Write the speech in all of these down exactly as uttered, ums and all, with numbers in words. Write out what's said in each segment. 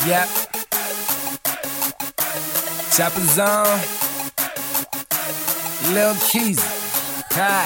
Yep. Chopper Zone. Lil Keezy. Ah.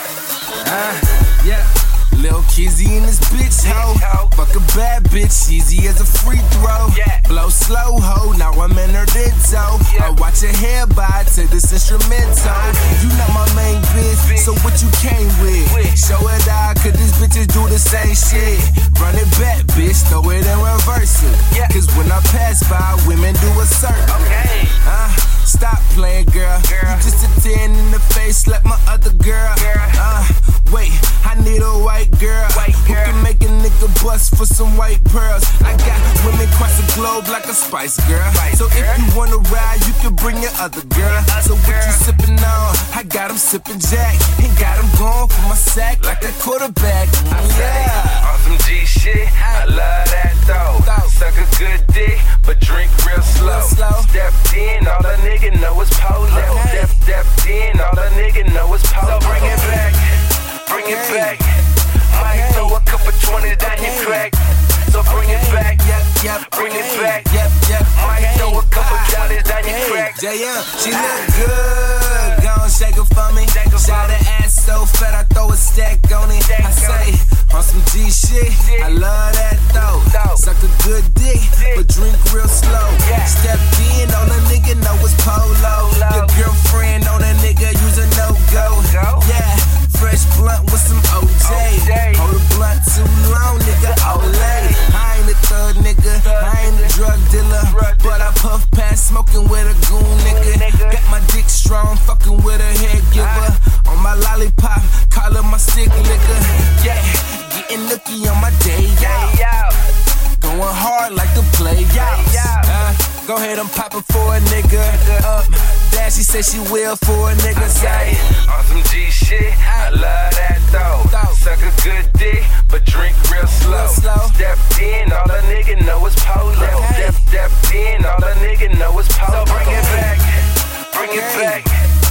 Ah. Yeah. Lil Kizzy in this bitch, ho. Fuck a bad bitch, easy as a free throw. Yeah. Blow slow, ho, now I'm in her ditto. Yeah. I watch her hair by to this instrumental. Uh, you not my main bitch, bitch, so what you came with? with. Show it out, cause these bitches do the same shit. Run it back, bitch, throw it in reverse it. Yeah. Cause when I pass by, women do a circle. Okay. Uh, stop playing, girl. girl. You just a ten in the face, like my other girl. girl. Uh, wait, I need a white girl, white girl who can make a nigga bust for some white pearls. I got women across the globe like a Spice Girl. Spice so girl. If you wanna ride, you can bring your other girl. Your other so what girl. You sippin' on? I got 'em sippin' Jack, and got 'em going for my sack like a quarterback. I yeah, on some G shit. I love that though. Suck a good dick, but drink real slow. Real slow. Stepped in, all a nigga know is polo. Okay. Step, stepped in, all a nigga know is polo. So bring it back, bring okay. it back. Might okay. throw a couple twenties down okay. your crack. So bring okay. it back, yep, yep, bring okay. it back, yep, yep. Might okay. throw a couple dollars down okay. your crack. J M, she look good. Gon' shake her for me. Shot her ass so fat, I throw a stack on it. I say, on some G shit, I love that though. Suck a good dick, but drink real slow. Stepped in, all a nigga know is polo. Your girlfriend on a nigga use a no-go. Yeah, fresh blunt with some O J. Hold the blunt too long, nigga, Olay. I ain't a thug nigga, I ain't a drug dealer, but I puff past smoking with a goon nigga. Got my dick strong, fucking with a head giver. On my lollipop, call her my stick liquor. Yeah, getting nookie on my day out. Going hard like the play out. Uh, go ahead and pop it for a nigga. Up, Dad, she said she will for a nigga. Say, on some G shit, I love that though. Suck a good dick, but drink real slow. Stepped in, all a nigga know is polo. Step, stepped in, all a nigga know is polo. So bring it back, bring it back.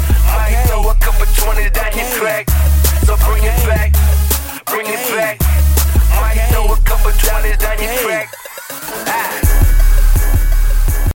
Might throw a couple twenties down your crack. So bring it back, bring it back. Might throw a couple twenties down your crack. Ah.